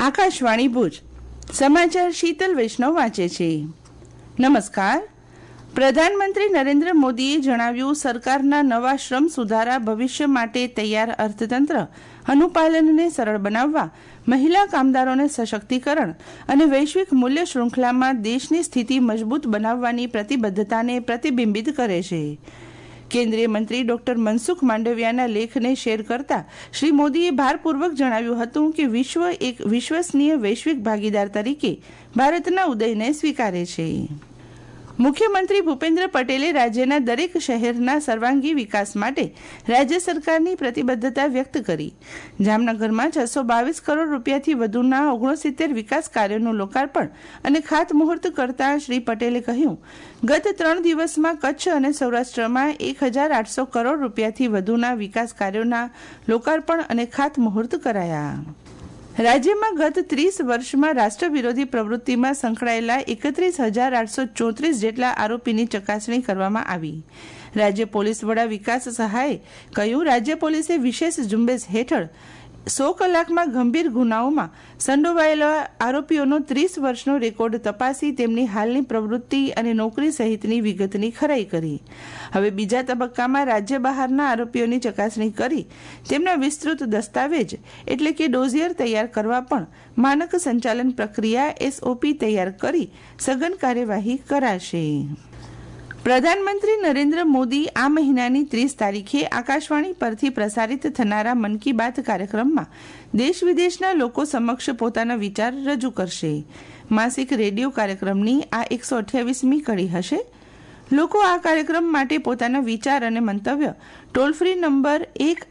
આકાશવાણી ભુજ સમાચાર શીતલ વૈષ્ણવ વાંચે છે. નમસ્કાર. પ્રધાનમંત્રી નરેન્દ્ર મોદીએ જણાવ્યું, સરકારના નવા શ્રમ સુધારા ભવિષ્ય માટે તૈયાર અર્થતંત્ર અનુપાલનને સરળ બનાવવા, મહિલા કામદારોને સશક્તિકરણ અને વૈશ્વિક મૂલ્ય શૃંખલામાં દેશની સ્થિતિ મજબૂત બનાવવાની પ્રતિબદ્ધતાને પ્રતિબિંબિત કરે છે. કેન્દ્રીય મંત્રી ડોક્ટર મનસુખ માંડવિયાના લેખને શેર કરતા શ્રી મોદીએ ભારપૂર્વક જણાવ્યું હતું કે વિશ્વ એક વિશ્વસનીય વૈશ્વિક ભાગીદાર તરીકે ભારતના ઉદયને સ્વીકારે છે. મુખ્યમંત્રી ભૂપેન્દ્ર પટેલે રાજ્યના દરેક શહેરના સર્વાંગી વિકાસ માટે રાજ્ય સરકારની પ્રતિબદ્ધતા વ્યક્ત કરી. જામનગરમાં 622 કરોડ રૂપિયાથી વધુના 69 વિકાસ કાર્યોનું લોકાર્પણ અને ખાતમુહૂર્ત કરતા શ્રી પટેલે કહ્યું, ગત 3 દિવસમાં કચ્છ અને સૌરાષ્ટ્રમાં 1800 કરોડ રૂપિયાથી વધુના વિકાસ કાર્યોના લોકાર્પણ અને ખાતમુહૂર્ત કરાયા. રાજ્યમાં ગત 30 વર્ષમાં રાષ્ટ્ર વિરોધી પ્રવૃત્તિમાં સંકળાયેલા 31,834 જેટલા આરોપીની ચકાસણી કરવામાં આવી. રાજ્ય પોલીસ વડા વિકાસ સહાયે કહ્યું, રાજ્ય પોલીસે વિશેષ ઝુંબેશ હેઠળ 100 કલાકમાં ગંભીર ગુનાઓમાં સંડોવાયેલા આરોપીઓનો 30 વર્ષનો રેકોર્ડ તપાસી તેમની હાલની પ્રવૃત્તિ અને નોકરી સહિતની વિગતની ખરાઈ કરી. હવે બીજા તબક્કામાં રાજ્ય બહારના આરોપીઓની ચકાસણી કરી તેમના વિસ્તૃત દસ્તાવેજ એટલે કે ડોઝિયર તૈયાર કરવા પણ માનક સંચાલન પ્રક્રિયા SOP તૈયાર કરી સઘન કાર્યવાહી કરાશે. પ્રધાનમંત્રી નરેન્દ્ર મોદી આ મહિનાની 30 તારીખે આકાશવાણી પરથી પ્રસારિત થનારા મન કી બાત કાર્યક્રમમાં દેશ વિદેશના લોકો સમક્ષ પોતાના વિચાર રજૂ કરશે. માસિક રેડિયો કાર્યક્રમની આ 128મી કડી હશે. લોકો આ કાર્યક્રમ માટે પોતાના વિચાર અને મંતવ્ય ટોલ ફ્રી નંબર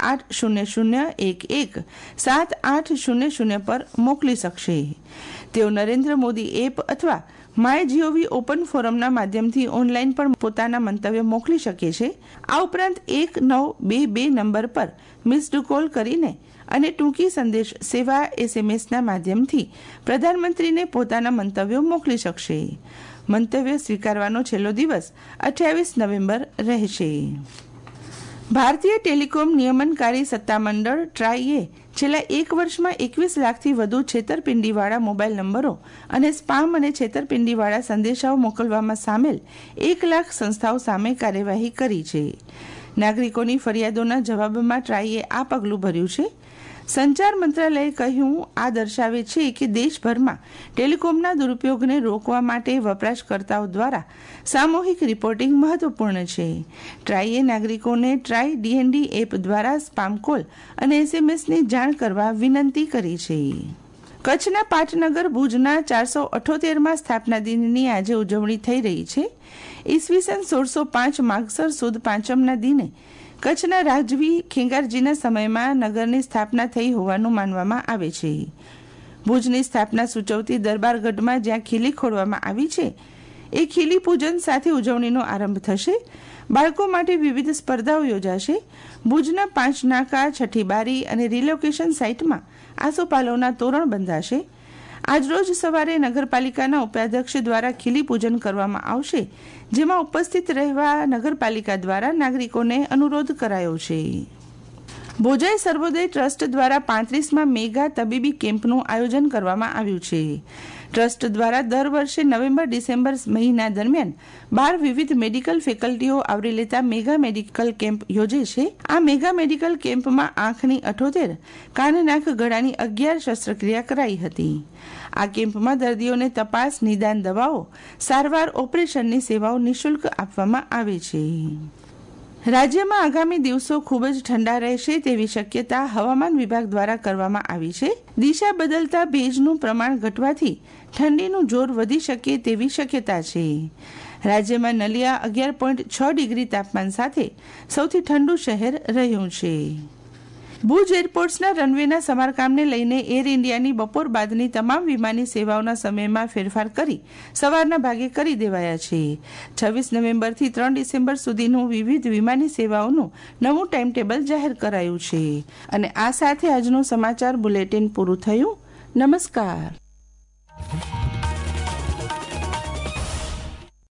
1800117800 પર મોકલી શકશે. તેઓ નરેન્દ્ર મોદી એપ અથવા MyGov ઓપન ફોરમના માધ્યમથી ઓનલાઈન પણ પોતાના મંતવ્ય મોકલી શકે છે. આ ઉપરાંત 1922 નંબર પર મિસ્ડ કોલ કરીને અને ટૂંકી સંદેશ સેવા SMS માધ્યમથી પ્રધાનમંત્રીને પોતાના મંતવ્યો મોકલી શકશે. મંતવ્ય સ્વીકારવાનો છેલ્લો દિવસ 28 નવેમ્બર રહેશે. ભારતીય ટેલિકોમ નિયમનકારી સત્તામંડળ ટ્રાઈએ છેલ્લા 1 વર્ષમાં 21 લાખથી વધુ છેતરપિંડીવાળા મોબાઈલ નંબરો અને સ્પામ અને છેતરપિંડીવાળા સંદેશાઓ મોકલવામાં સામેલ 1 લાખ સંસ્થાઓ સામે કાર્યવાહી કરી છે. નાગરિકોની ફરિયાદોના જવાબમાં ટ્રાઈએ આ પગલું ભર્યું છે. સંચાર મંત્રાલયે કહ્યું, આ દર્શાવે છે કે દેશભરમાં ટેલિકોમના દુરુપયોગને રોકવા માટે વપરાશકર્તાઓ દ્વારા સામૂહિક રિપોર્ટિંગ મહત્વપૂર્ણ છે. ટ્રાઈએ નાગરિકોને ટ્રાય DND એપ દ્વારા સ્પામ કોલ અને SMSની જાણ કરવા વિનંતી કરી છે. કચ્છના પાટનગર ભુજના 478માં સ્થાપના દિનની આજે ઉજવણી થઈ રહી છે. ઈસવીસન 1605 માગસર સુદ પાંચમના દિને કચ્છના રાજવી ખેંગારજીના સમયમાં નગરની સ્થાપના થઈ હોવાનું માનવામાં આવે છે. ભુજની સ્થાપના સૂચવતી દરબારગઢમાં જ્યાં ખીલી ખોડવામાં આવી છે, એ ખીલી પૂજન સાથે ઉજવણીનો આરંભ થશે. બાળકો માટે વિવિધ સ્પર્ધાઓ યોજાશે. ભુજના 5 નાકા, છઠ્ઠી બારી અને રિલોકેશન સાઇટમાં આસોપાલવના તોરણ બંધાશે. આજરોજ સવારે નગરપાલિકાના ઉપાધ્યક્ષ દ્વારા ખીલી પૂજન કરવામાં આવશે, જેમાં ઉપસ્થિત રહેવા નગરપાલિકા દ્વારા નાગરિકોને અનુરોધ કરાયો છે. ભોજાઈ સર્વોદય ટ્રસ્ટ દ્વારા 35માં મેગા તબીબી કેમ્પનું આયોજન કરવામાં આવ્યું છે. ટ્રસ્ટ દ્વારા દર વર્ષે નવેમ્બર-ડિસેમ્બર મહિના દરમિયાન 12 વિવિધ મેડિકલ ફેકલ્ટીઓ આવરી લેતા મેગા મેડિકલ કેમ્પ યોજે છે. આ મેગા મેડિકલ કેમ્પમાં આંખની 78, કાન નાક ગળાની 11 શસ્ત્રક્રિયા કરાઈ હતી. આ કેમ્પમાં દર્દીઓને તપાસ, નિદાન દવાઓ, સારવાર, ઓપરેશનની સેવાઓ નિઃશુલ્ક આપવામાં આવે છે. રાજ્યમાં આગામી દિવસો ખૂબ જ ઠંડા રહેશે તેવી શક્યતા હવામાન વિભાગ દ્વારા કરવામાં આવી છે. દિશા બદલતા ભેજનું પ્રમાણ ઘટવાથી ઠંડીનું જોર વધી શકે તેવી શક્યતા છે. રાજ્યમાં નલિયા 11.6 ડિગ્રી તાપમાન સાથે સૌથી ઠંડુ શહેર રહ્યું છે. ભુજ એરપોર્ટ્સના રનવેના સમારકામને લઈને એર ઇન્ડિયાની બપોર બાદની તમામ વિમાની સેવાઓના સમયમાં ફેરફાર કરી સવારના ભાગે કરી દેવાયા છે. 26 નવેમ્બરથી 3 ડિસેમ્બર સુધીનું વિવિધ વિમાની સેવાઓનું નવું ટાઈમ ટેબલ જાહેર કરાયું છે. અને આ સાથે આજનું સમાચાર બુલેટિન પૂરું થયું. નમસ્કાર.